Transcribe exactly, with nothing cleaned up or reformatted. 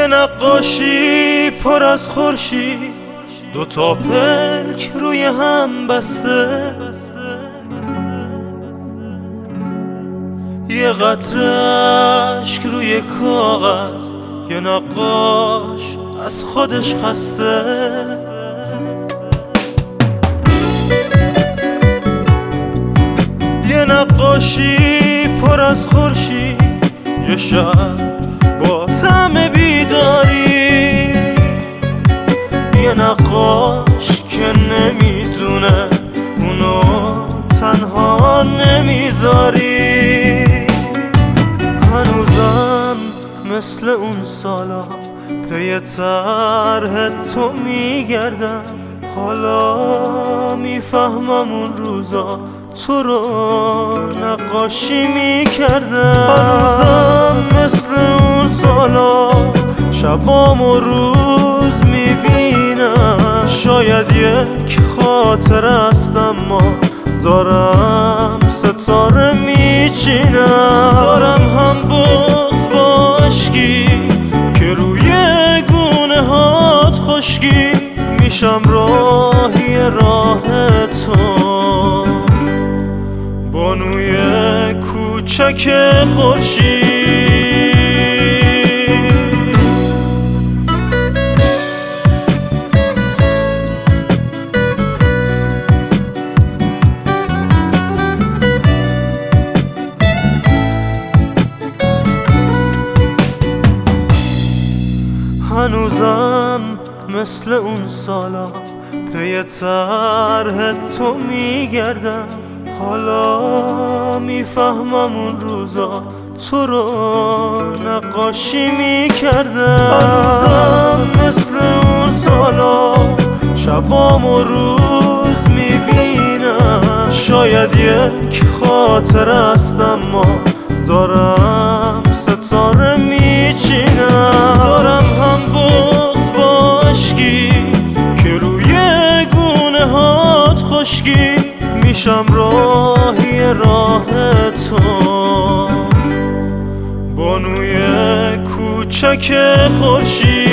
یه نقاشی پر از خورشید، دو تا پلک روی هم بسته، یه قطره اشک روی کاغذ، یه نقاش از خودش خسته. یه نقاشی پر از خورشید، یه شب با طعم بیداری، یه نقاش که نمیدونه اونو تنها نمیذاری. هنوزم مثل اون سالا پی طرح تو میگردم، حالا میفهمم اون روزا تو رو نقاشی میکردم. هنوزم مثل اون سالا شبام و روز میبینم، شاید یک خاطر است اما دارم ستاره میچینم. دارم هم بغض با عشقی که روی گونه هات خشکی، میشم راهی راه تو، بانوی کوچک خورشید. هنوزم مثل اون سالا پی طرح تو میگردم، حالا میفهمم اون روزا تو رو نقاشی میکردم. هنوزم مثل اون سالا شبام و روز میبینم، شاید یک خاطر است اما دارم ستاره میچینم. دارم هم بغض با عشقی که روی گونه هات خشکی، میشم راهی راه تو، بانوی کوچک خورشید.